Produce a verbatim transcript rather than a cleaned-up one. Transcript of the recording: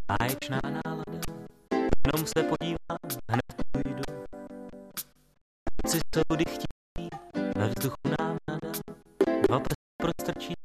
báječná nálada, jenom se podívám, hned půjdu. Noci jsou dychtí, ve vzduchu nám nada, dva prsty prostrčí,